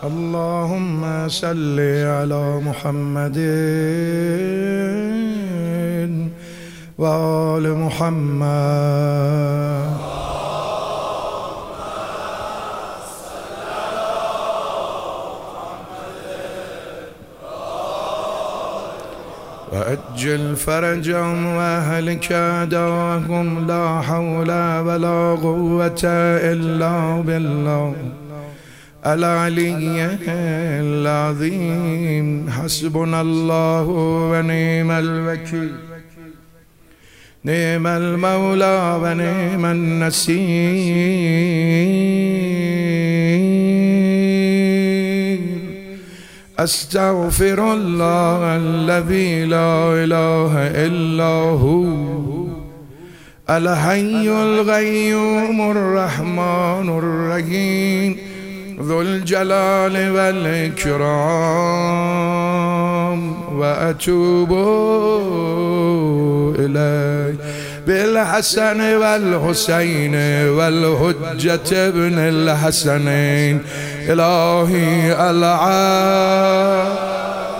اللهم صل على محمد وآل محمد. وأجل فرجهم وأهلك أعداءهم لا حول ولا قوة إلا بالله العلي العظيم. حسبنا الله ونعم الوكيل، نعم المولى ونعم النصير. أستغفر الله الذي لا إله إلا هو الحي القيوم الرحمن الرحيم ذو الجلال والإكرام. وأتوب إليه بالحسن والحسين والحجة ابن الحسنين. إلهي العالم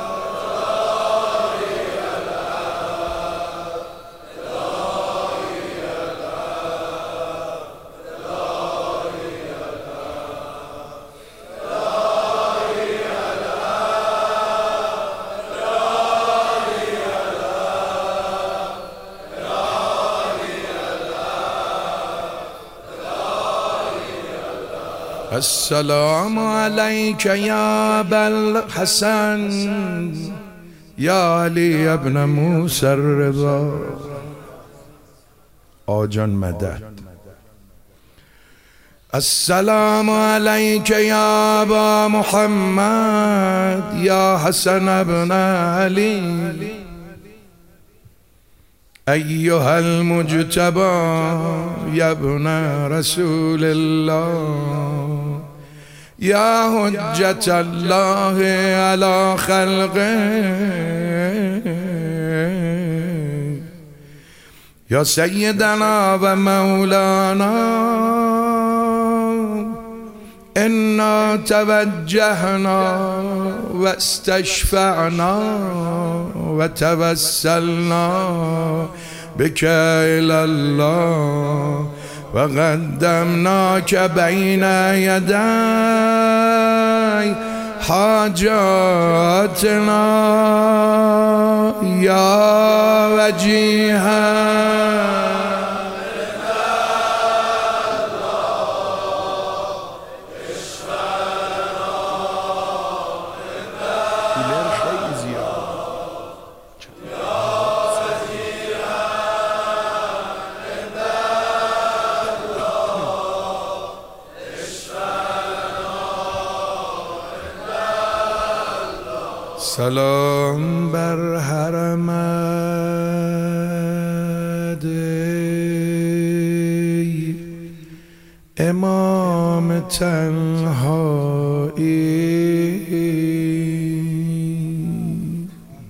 السلام عليك يا أبا الحسن يا علي ابن موسى الرضا. آجان مدد. السلام عليك يا أبا محمد يا حسن ابن علي أيها المجتبى يا ابن رسول الله يا حجة الله على خلقه يا سيدنا ومولانا. إنا توجهنا واستشفعنا وتوسلنا بك إلى الله وقدمناك بين يدي حاجاتنا يا وجيها. سلام بر حرمت امام تنهایی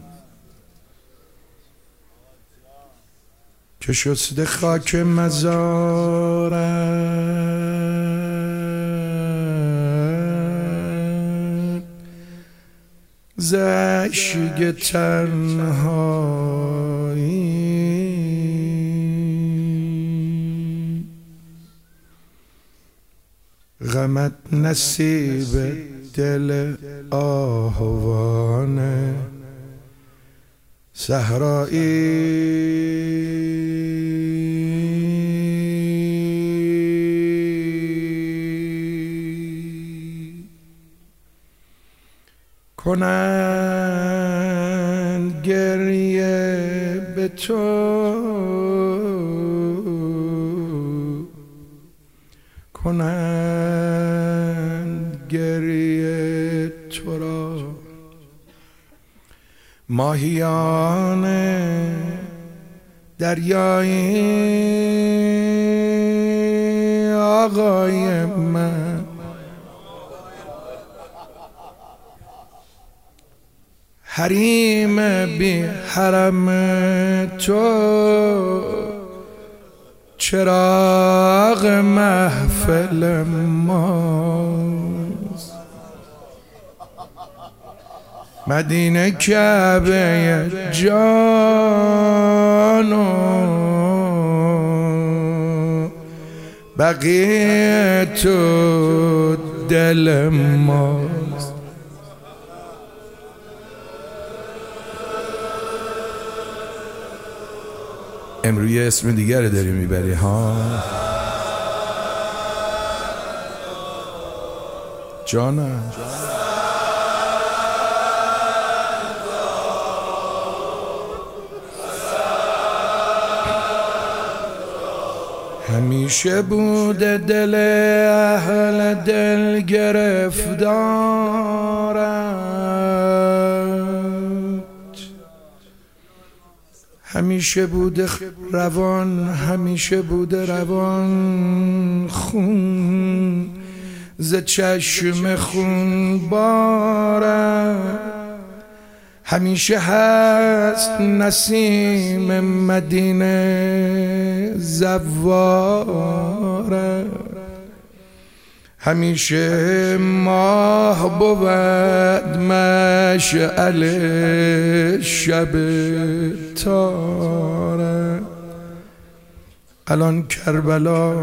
که شسته خاک مزارت ز اشک تنهایی. غمت نصیب دل آهوان صحرایی. کنند گریه به تو کنند گریه تو را ماهیان دریای آقای من. حریم بی حرم تو چراغ محفل ماست. مدینه کعبه جانو بقیه تو دل ماست. امروز یه اسم دیگر داری میبری ها جانم. همیشه بوده دل اهل دل گرفتارت، همیشه بوده روان، همیشه بوده روان خون ز چشم خون بارت، همیشه هست نسیم مدینه زواره، همیشه ماه بود مشعل شب تاره. الان کربلا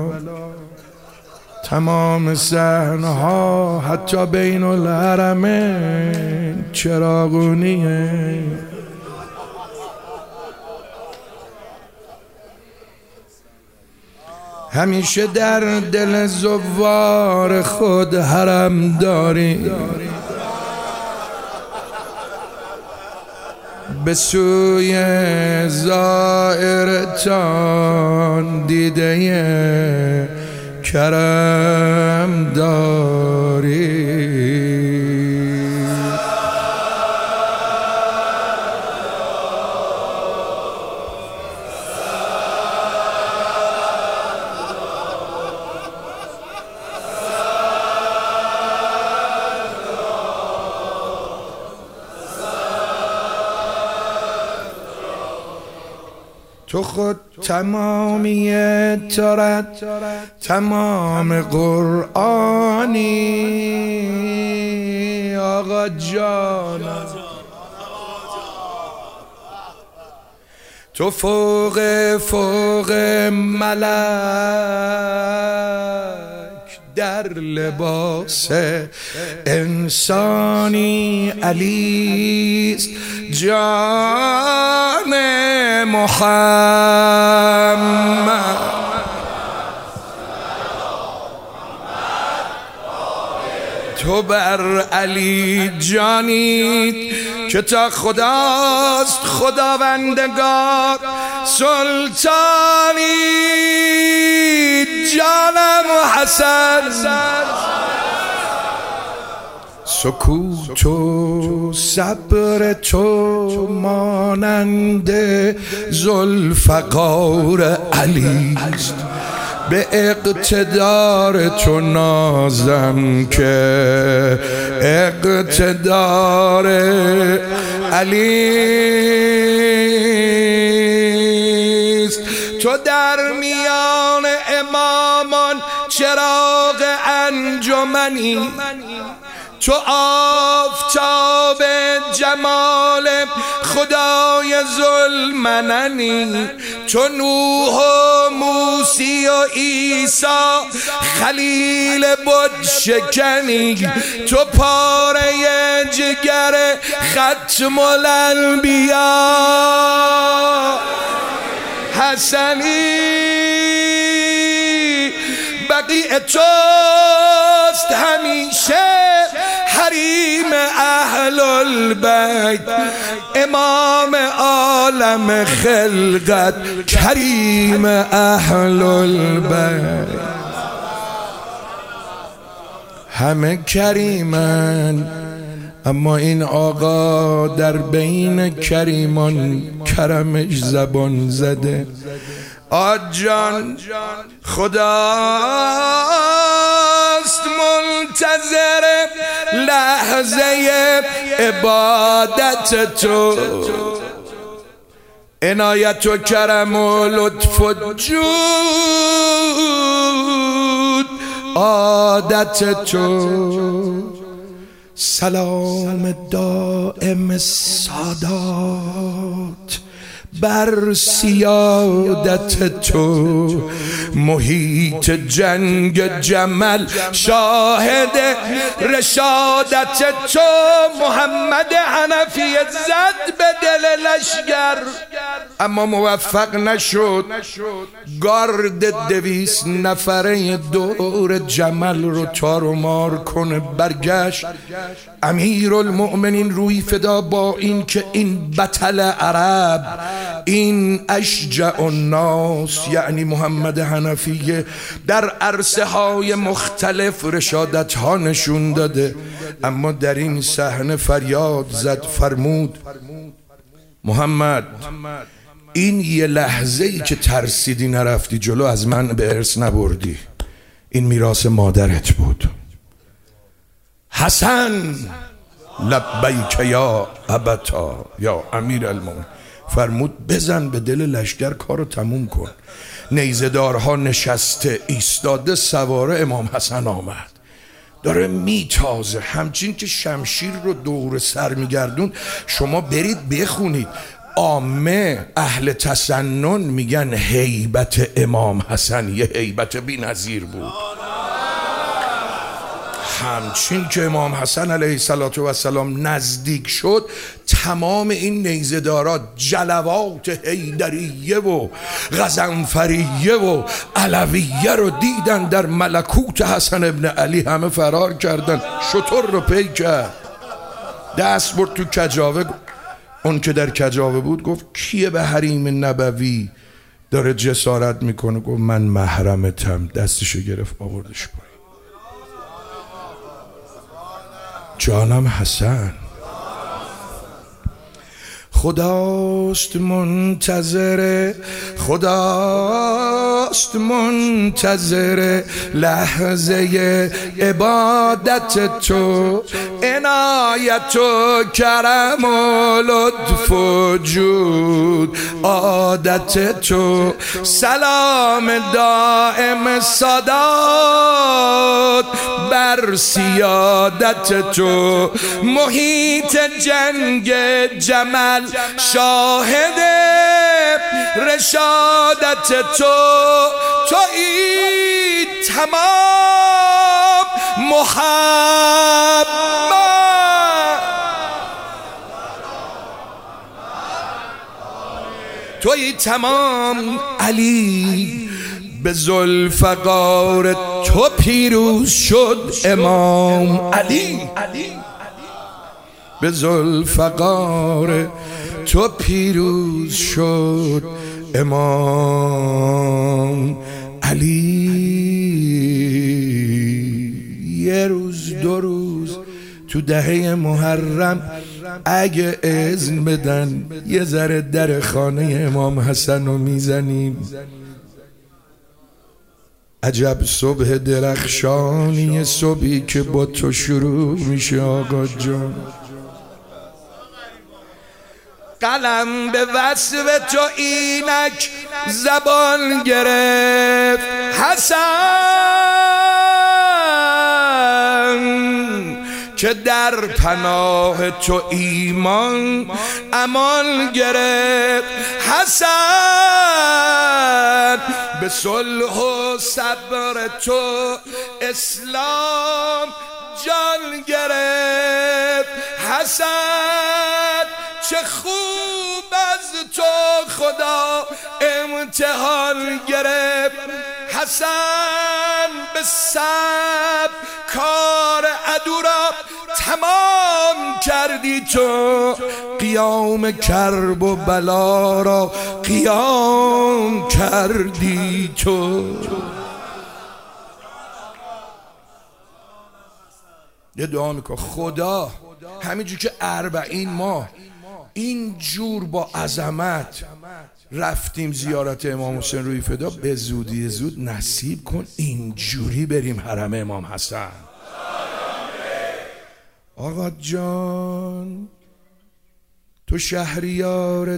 تمام صحنه‌ها حتی بین الحرمین چراغونیه. همیشه در دل زوار خود حرم داری، به سوی زائرتان دیده کرم داری. تو خود تمامیت دارد، تمام قرآنی آقا جان. تو فوق ملک در لباس انسانی علیست جان محمد. تو بر علی جانیت که تا خداست خداوندگار سلطانی جانم حسن. سکوت و صبر تو مانند ذوالفقار علیست، به اقتدار تو نازم که اقتدار علیست. تو در میان امامان چراغ انجمنی، تو آفتاب جمال خدای ذوالمننی، تو نوح و موسی و عیسی خلیل بت شکنی، تو پاره جگر ختم الانبیا حسنی. بقیع توست همیشه حریم اهل البیت، امام عالم خلقت کریم اهل البیت. همه کریمن اما این آقا در بین کریمان کرمش زبان زده. آجان خداست منتظر لحظه عبادت تو، عنایت و کرم و لطف و جود عادت تو. سلام دائم سادات بر سیادت تو، محیط جنگ جمل شاهد رشادت تو. محمد حنفی زد به دل لشگر اما موفق نشد. گارد 200 نفره دور جمل رو تار و مار کنه. برگشت امیرالمؤمنین روی فدا با این که این بطل عرب، این اشجع الناس یعنی محمد حنفی در عرصه های مختلف رشادت ها نشون داده، اما در این صحنه فریاد زد، فرمود محمد این یه لحظه ای که ترسیدی نرفتی جلو از من به ارث نبردی، این میراث مادرت بود. حسن لبیک یا ابتا یا امیر المؤمنین. فرمود بزن به دل لشکر، کارو تموم کن. نیزه‌دارها نشسته ایستاده، سواره امام حسن آمد داره میتازه، همچین که شمشیر رو دور سر میگردون. شما برید بخونید، عامه اهل تسنن میگن هیبت امام حسن یه هیبت بی نظیر بود. همچین که امام حسن علیه السلام نزدیک شد، تمام این نیزه‌دارا جلوات حیدریه و غضنفریه و علویه رو دیدن در ملکوت حسن ابن علی، همه فرار کردن. شتر رو پی کرد، دست برد تو کجاوه. اون که در کجاوه بود گفت کیه به حریم نبوی داره جسارت میکنه؟ گفت من محرمتم. دستشو گرفت آوردش پایین. جانم حسن خداست منتظر، خداست منتظر لحظه عبادت تو، عنایت و کرم و لطف و جود عادت تو. سلام دائم سادات بر سیادت تو، محیط جنگ جمل شاهد رشادت تو. تویی تمام محمد، تویی تمام علی، به ذوالفقار تو پیروز شد امام علی. به ذوالفقار تو پیروز شد امام علی. یه روز دو روز تو دهه محرم اگه اذن بدن یه ذره در خانه امام حسن رو میزنیم. عجب صبح درخشانی، صبحی که با تو شروع میشه آقا جان. قلم به وصف تو اینک زبان گرفت حسن، که در پناه تو ایمان امان گرفت حسن. به صلح و صبر تو اسلام جان گرفت حسن. چه خوب از تو خدا امتحان گرفت حسن. به صبر کار عدو را تمام کردی تو، قیام کرب و بلا را قیام کردی تو. یه دعا میکن خدا همینجور که 40 ماه این جور با عظمت رفتیم زیارت امام حسین روی فدا، به زودی زود نصیب کن اینجوری بریم حرم امام حسن. آقا جان تو شهریار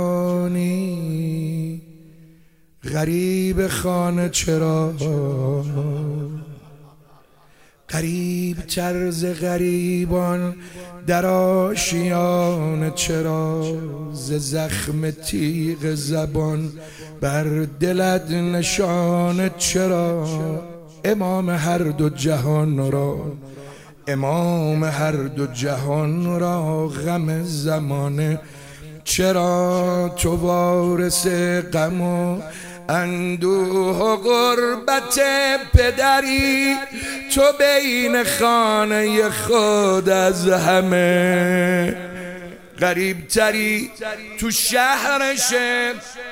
جهانی، غریب خانه چرا غریب طرز غریبان در آشیان چرا، ز زخم تیغ زبان بر دلت نشان چرا. امام هر دو جهان را، امام هر دو جهان را غم زمانه چرا. تو وارث غم و اندوه و غربت پدری، تو بین خانه خود از همه غریب تری. تو شهرشه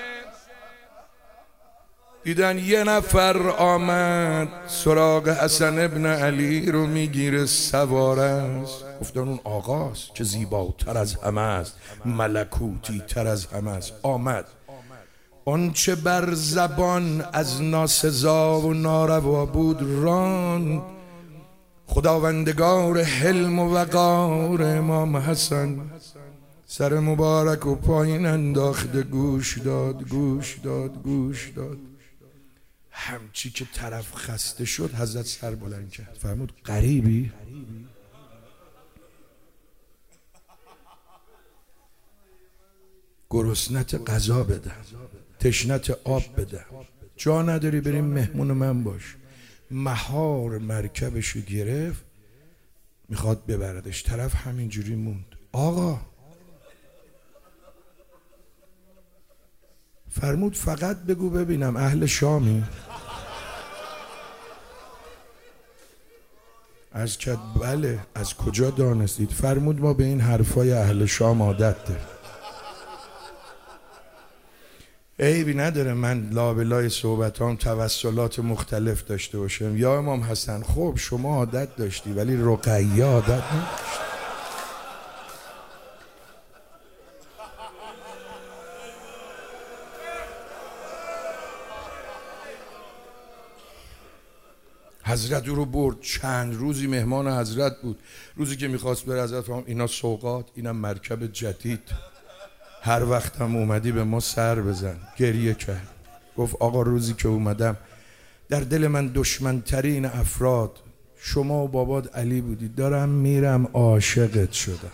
دیدن یه نفر آمد سراغ حسن ابن علی رو میگیره سوار است. گفتن اون آقاست که زیباتر از همه است، ملکوتی تر از همه است. آمد اون چه بر زبان از ناسزا و ناروا بود راند. خداوندگار حلم و وقار امام حسن سر مبارک و پایین انداخته، گوش داد گوش داد گوش داد. همچی که طرف خسته شد حضرت سر بلند کرد فرمود غریبی؟ گرسنت غذا بده، تشنت آب بده، جا نداری بریم مهمون من باش. مهار مرکبشو گرفت میخواد ببردش، طرف همینجوری موند. آقا فرمود فقط بگو ببینم اهل شامی؟ از کرد بله. از کجا دانستید؟ فرمود ما به این حرفای اهل شام عادت داریم. عیبی نداره من لابلای صحبتام توسلات مختلف داشته باشم. یا امام حسن خب شما عادت داشتی ولی رقیه عادت نداشت. حضرت او رو برد، چند روزی مهمان حضرت بود. روزی که میخواست بره حضرت فرمود اینا سوغات، اینم مرکب جدید، هر وقت هم اومدی به ما سر بزن. گریه کرد گفت آقا روزی که اومدم در دل من دشمنترین افراد شما و بابات علی بودید، دارم میرم عاشقت شدم.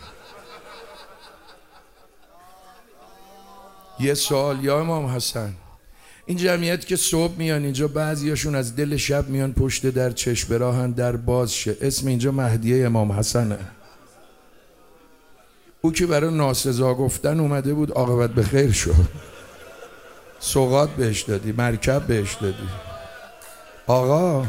یه سوال یا امام حسن، این جمعیت که صبح میان اینجا بعضیاشون از دل شب میان پشت در چشم راهن در باز شه، اسم اینجا مهدیه امام حسنه. او که برای ناسزا گفتن اومده بود عاقبت به خیر شد. سوغات بهش دادی، مرکب بهش دادی. آقا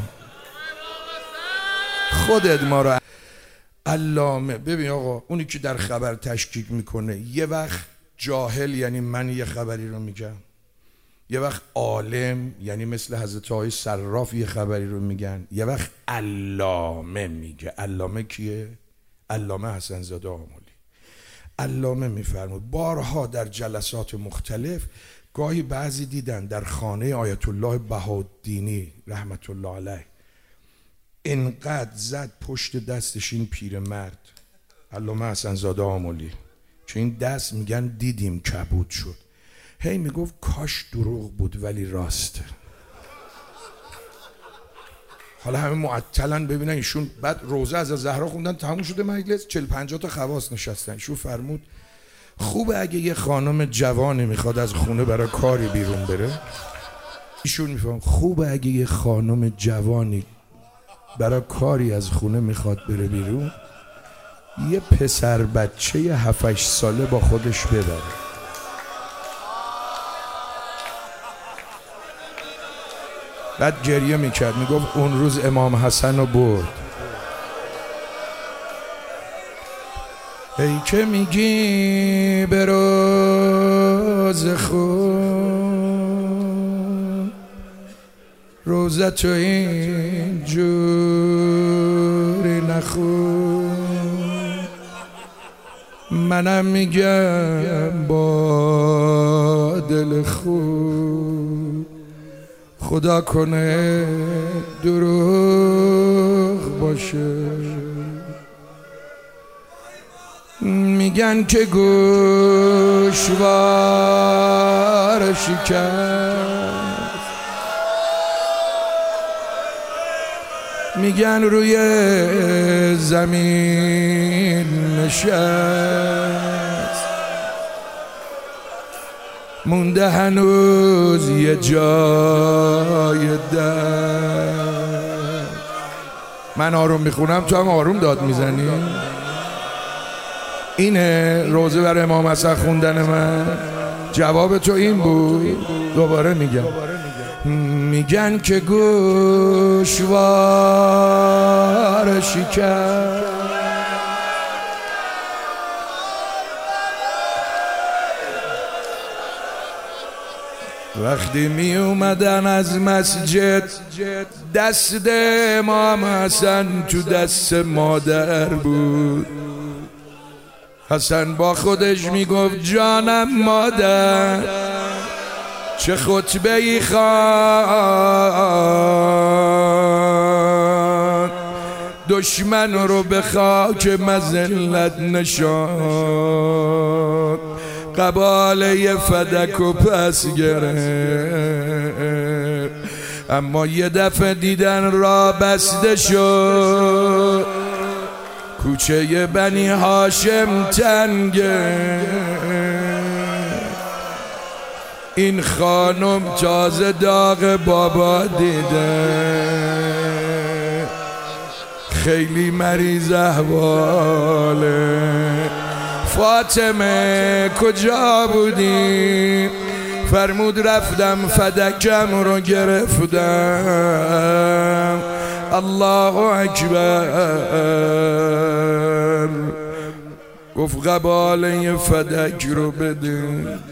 خودت ما رو علامه. ببین آقا اونی که در خبر تشکیک میکنه یه وقت جاهل، یعنی من یه خبری رو میگم، یه وقت عالم یعنی مثل حضرت آقای صراف یه خبری رو میگن، یه وقت علامه میگه. علامه کیه؟ علامه حسن زاده آملی. علامه میفرمود بارها در جلسات مختلف، گاهی بعضی دیدن در خانه آیت الله بهاءالدینی رحمت الله علیه انقدر زد پشت دستش این پیرمرد علامه حسن زاده آملی که این دست میگن دیدیم کبود شد. هی میگفت کاش دروغ بود ولی راسته. حالا همه معطلن ببینن ایشون. بعد روزه از زهرا خوندن تموم شده مجلس، 40-50 تا خواص نشستن. ایشون فرمود خوبه اگه یه خانم جوانی میخواد از خونه برای کاری بیرون بره. ایشون میفهم خوبه اگه یه خانم جوانی برای کاری از خونه میخواد بره بیرون، یه پسر بچه 7-8 ساله با خودش ببره. بعد گریه میکرد میگفت اون روز امام حسن رو برد. ای که میگی به روز خود روزتو اینجوری نخون، منم میگم با دل خود خدا کنه دروغ باشه. میگن که گوشوار شکست، میگن روی زمین نشست، مونده هنوز یه جای در. من آروم میخونم تو هم آروم داد میزنی. اینه روزه بر امام حسن خوندن من. جواب تو این بود. دوباره میگم، میگن که گوشوار شکر وقتی می اومدن از مسجد، دست امام حسن تو دست مادر بود. حسن با خودش میگفت جانم مادر، چه خطبه ای خواند، دشمن رو به خاک مذلت نشاند، قباله فدک و پس گرفت. اما یه دفعه دیدن را بسته شد، کوچه بنی هاشم تنگه، این خانم تازه داغ بابا دیده، خیلی مریض احواله. فاطمه کجا بودی؟ فرمود رفتم فدکم رو گرفتم. الله اکبر. گفت قباله فدک رو بده.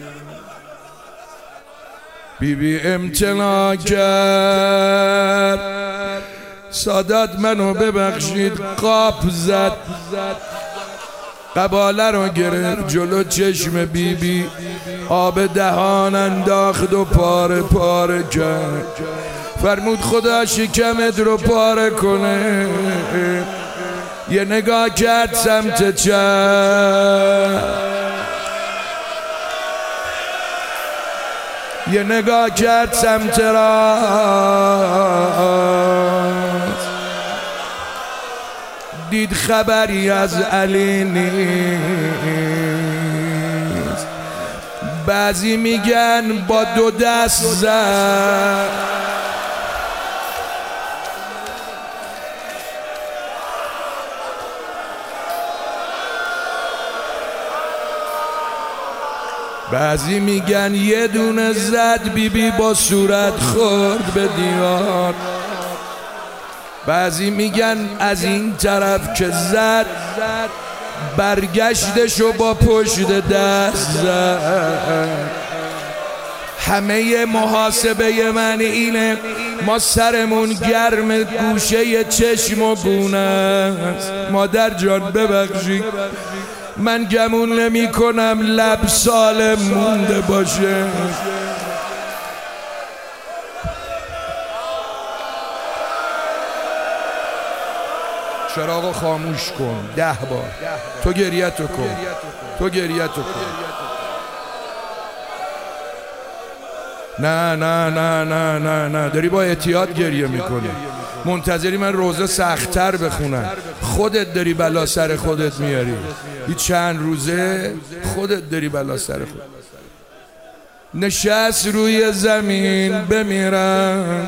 بیبی امتناع کرد. سادات منو ببخشید، قاپ زد، قباله رو گرفت جلو چشم بیبی، آب دهان انداخت و پاره پاره کرد. فرمود خدا شکمت رو پاره کنه. یه نگاه کرد سمت چپ، یه نگاه کرد سمت راست، دید خبری از علی نیست. بعضی میگن با دو دست زد، بعضی میگن یه دونه زد، بیبی با صورت خورد به دیوار. بعضی میگن از این طرف که زد، برگشتش و با پشت دست زد. همه محاسبه من اینه، ما سرمون گرم، گوشه چشم و گونه است. مادر جان ببخشید، من گمون نمی کنم لب سالم مونده باشه. چراغو خاموش کن 10 بار. تو گریتو کن، تو گریتو کن. نه نه نه نه نه نه، داری با احتیاط گریه میکنی. منتظری من روزه سخت‌تر بخونم. خودت داری بلا سر خودت میاری. این چند روزه خودت داری بلا سر خودت. نشست روی زمین بمیرم،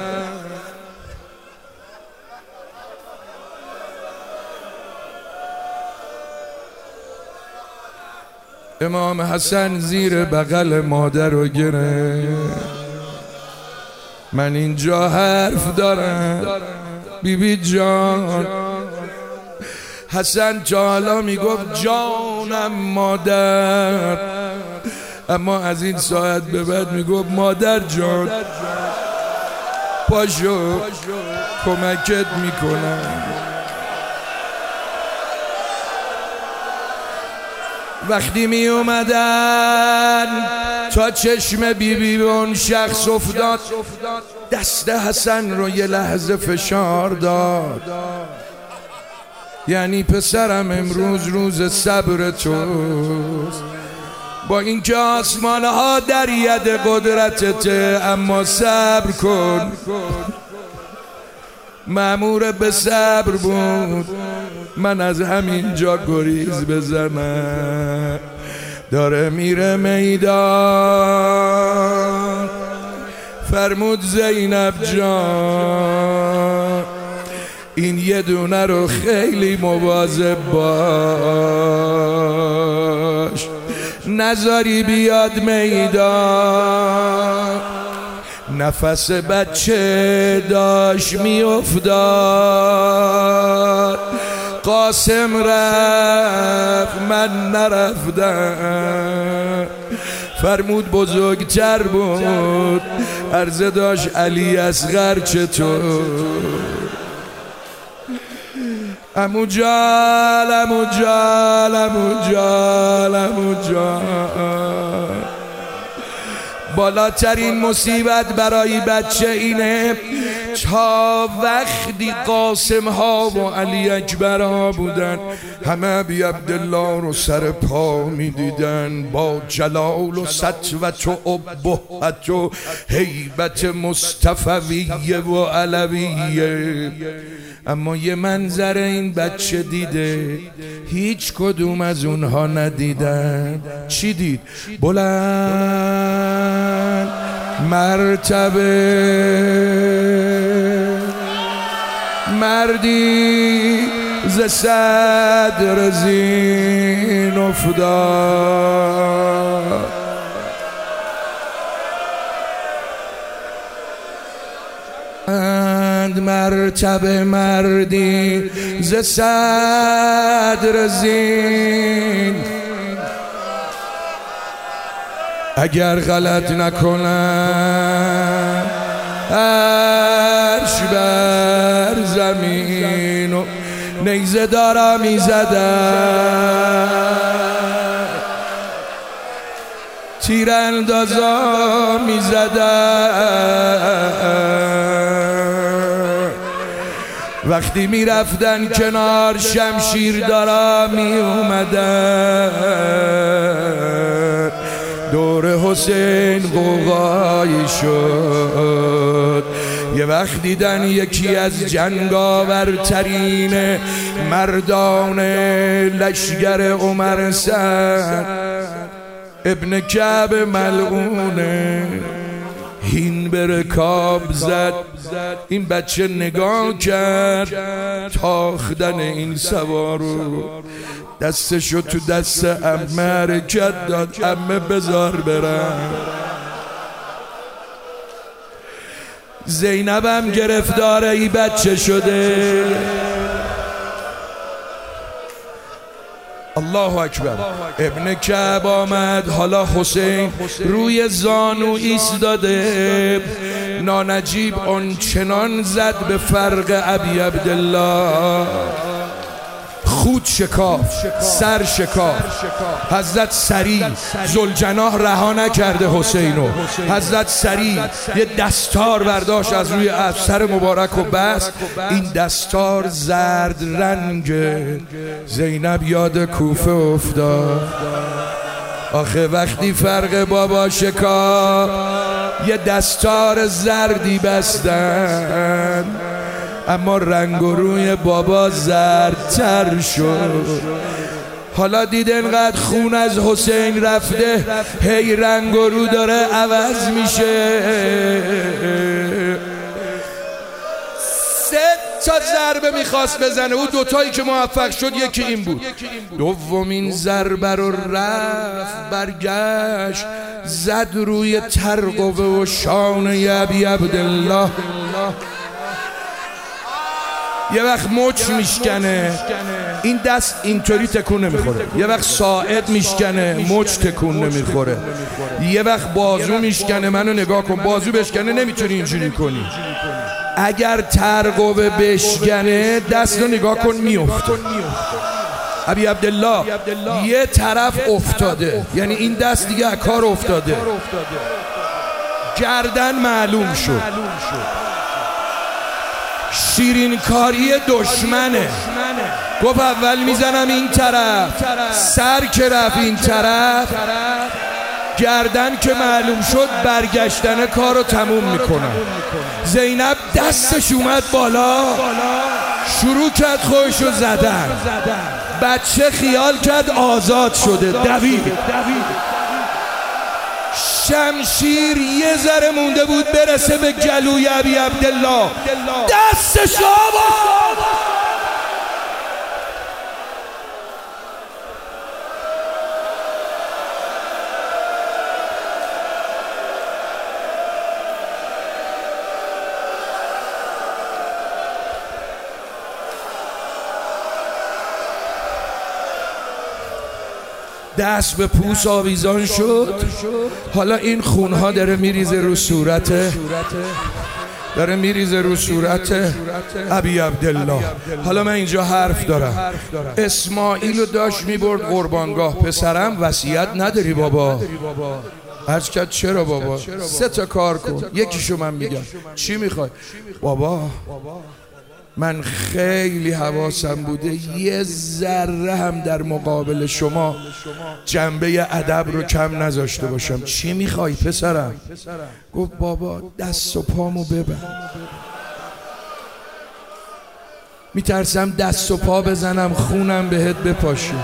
امام حسن زیر بغل مادر رو گرفت. من اینجا حرف دارم بیبی جان. حسن تا حالا میگفت جانم مادر، اما از این ساعت به بعد میگفت مادر جان پاشو کمکت میکنم. وقتی می اومدن تا چشم بیبی به اون شخص افتاد، دست حسن رو یه لحظه فشار داد. یعنی پسرم امروز روز صبر توست، با اینکه آسمان ها در ید قدرتته، اما صبر کن. مأمور به صبر بود من از همین جا گریز بزنم. داره میره میدان، فرمود زینب جان این یه دونه رو خیلی مواظب باش، نذاری بیاد میدان. نفس بچه داشت میافتاد، قاسم رفت من نرفتم. فرمود بزرگتر بود، عرضه داشت علی اصغر چطور؟ عمو جان عمو جان عمو جان عمو جان، بالاترین مصیبت برای بچه اینه تا وقتی قاسم ها و علی اکبر ها بودن همه ابی عبدالله رو سر پا می دیدن با جلال و سطوت و ابهت و هیبت مصطفویه و علویه. اما یه منظر این بچه دیده هیچ کدوم از اونها ندیدن. چی دید؟ بلند مرتبه مردی ز صدر زین افتاد، مرتبه مردی ز صدر زین. اگر غلط نکنم عرش بر زمین و نیزه دارا می زدن، تیراندازا می زدن. وقتی می رفتن کنار شمشیر دارا می اومدن. دور حسین غوغایی شد. یه وقت دیدن یکی از جنگاورترین مردان لشگر عمر سعد ابن کعب ملعونه هین به رکاب زد. این بچه نگاه کرد تاختن این سوارو، دستشو تو دست عمه حرکت داد، عمه بذار برم. زینبم گرفتار ای بچه شده. الله اکبر. ابن کعب آمد، حالا حسین روی زانو ایستاده. نانجیب آنچنان زد به فرق ابی عبدالله، خود شکاف، سر شکاف. حضرت سریع ذوالجناح رها نکرده حسینو. حضرت سریع یه دستار برداشت از روی سر مبارک و بست. این دستار زرد رنگ. زینب یاد کوفه افتاد. آخه وقتی فرق بابا شکاف یه دستار زردی بستن، اما رنگ و روی بابا زردتر شد. حالا دید انقدر خون از حسین رفته هی رنگ و رو داره عوض میشه. 3 تا ضربه میخواست بزنه، او دوتایی که موفق شد یکی این بود. دومین ضربه رو رفت برگشت زد روی ترقوه و شانه ابی عبدالله. یه وقت مچ میشکنه این دست اینطوری تکون نمیخوره، یه وقت ساعد میشکنه مچ تکون نمیخوره، یه وقت بازو میشکنه. منو نگاه کن، بازو بشکنه نمیتونی اینجوری کنی. اگر ترقوه بشکنه دست رو نگاه کن میفته. ابی عبدالله یه طرف افتاده، یعنی این دست دیگه از کار افتاده. گردن معلوم شد. شیرین کاری دشمنه. گفت اول میزنم این طرف، سر که رفت این طرف گردن که معلوم شد برگشتن کار رو تموم میکنن. زینب دستش اومد بالا، شروع کرد خودشو زدن. بچه خیال کرد آزاد شده، دوید. شمشیر یه ذره مونده بود برسه به گلوی ابی عبدالله، دستش آورد. دست به پوست آویزان شد. حالا این خونها داره میریزه رو صورته، داره میریزه رو صورت ابی عبدالله. حالا من اینجا حرف دارم. اسماعیل رو داشت میبرد قربانگاه. پسرم وصیت نداری بابا؟ عرض کرد چرا بابا؟ 3 تا کار کن، یکیشو من میگم. چی میخوای؟ بابا من خیلی حواسم بوده یه ذره هم در مقابل شما جنبه ادب رو کم نذاشته باشم. چی میخوای پسرم؟ گفت بابا دست و پامو ببند، میترسم دست و پا بزنم خونم بهت بپاشه.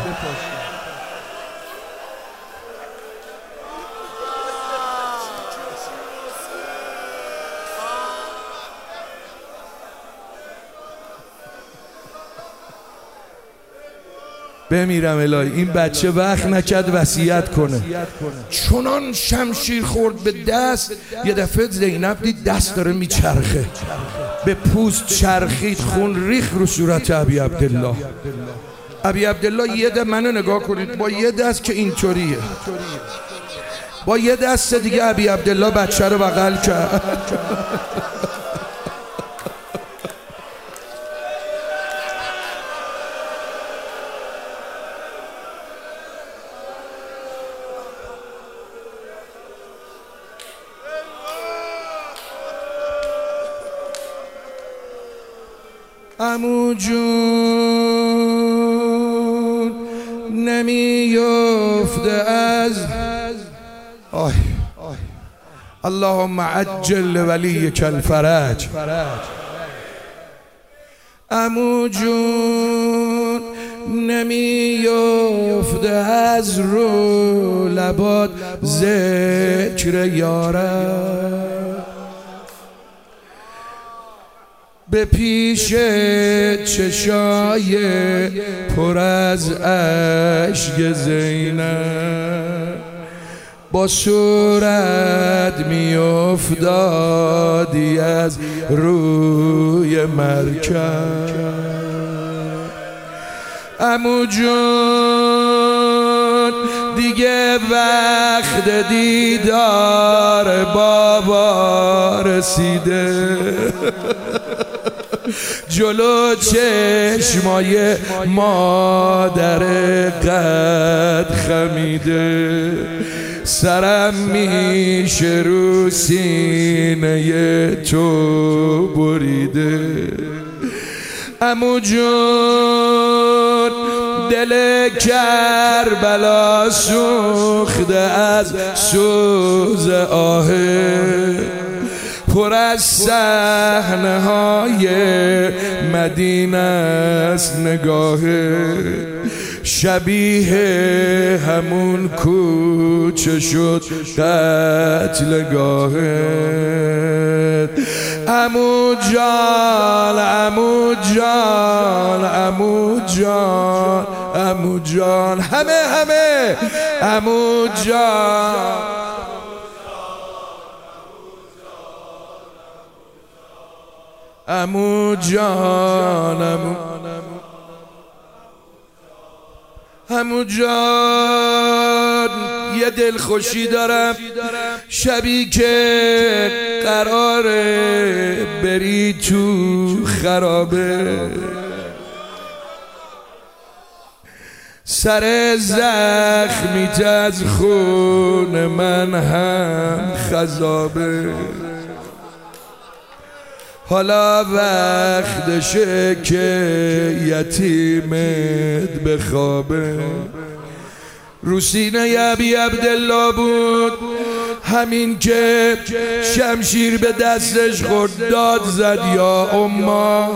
بمیرم الهی این بچه وقت نکرد وصیت کنه. چنان شمشیر خورد به دست، یه دفعه زینب دید دست داره میچرخه، به پوست چرخید، خون ریخ رو صورت ابی عبدالله. ابی عبدالله یه منو نگاه کنید، با یه دست که اینطوریه، با یه دست دیگه ابی عبدالله بچه رو بغل کرد. عمو جون نمیفته از اللهم عجل ولیک الفرج. عمو جون نمیفته از رو لبات ذکر یارم، به پیش چشای پر از اشک زینب با صورت میافتادی از روی مرکب. عمو جون دیگه وقت دیدار بابا رسیده، جلو چشمای مادر قد خمیده، سرم میشه رو سینه تو بریده. عمو جون دل کربلا سوخته از سوز آهه، پر از صحنه های مدینه است نگاه، شبیه همون کوچه شد قتلگاهت. عمو جان عمو جان عمو جان عمو جان، همه عمو جان. عمو جان عمو جان یه دلخوشی دارم، شبی که قراره بری تو خرابه، سر زخمیت از خون من هم خضابه، حالا وقتشه که یتیمت بخوابه. رو سینه ابی عبدالله بود، همین که شمشیر به دستش خورد داد زد یا اما.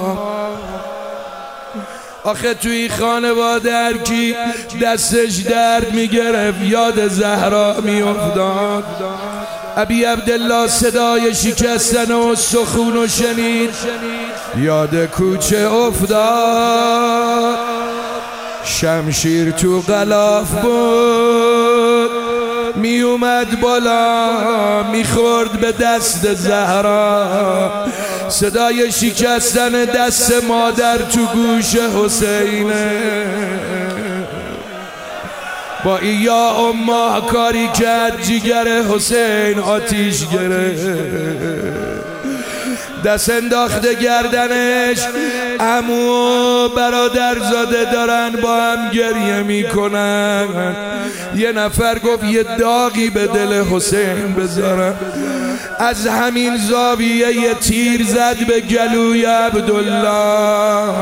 آخه توی خانواده هر کی دستش درد میگرفت یاد زهرا میافتاد. ابی عبدالله صدای شکستن و سخون شنید، یاد کوچه افتاد. شمشیر تو غلاف بود، می اومد بالا میخورد به دست زهرا. صدای شکستن دست مادر تو گوش حسینه. با ای یا اما کاری کرد جگر حسین آتیش گرفت. دست انداخته گردنش. عمو و برادرزاده دارن با هم گریه میکنن. یه نفر گفت یه داغی به دل حسین بذارم. از همین زاویه یه تیر زد به گلوی عبدالله.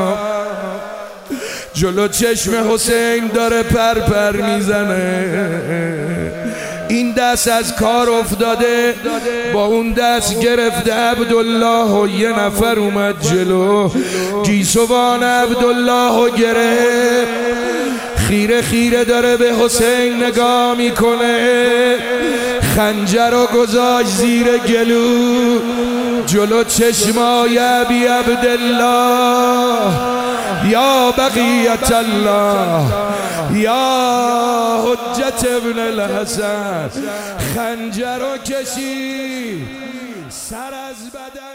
جلو چشم حسین داره پر میزنه. این دست از کار افتاده، با اون دست گرفته عبدالله و یه نفر اومد جلو. گیسوان عبدالله و گرفت. خیره خیره داره به حسین نگاه میکنه. خنجر رو گذاشت زیر گلو. جلو چشمای ابی عبدالله. یا بقیت الله، یا حجت ابن الحسن. خنجر رو کشید، سر از بدن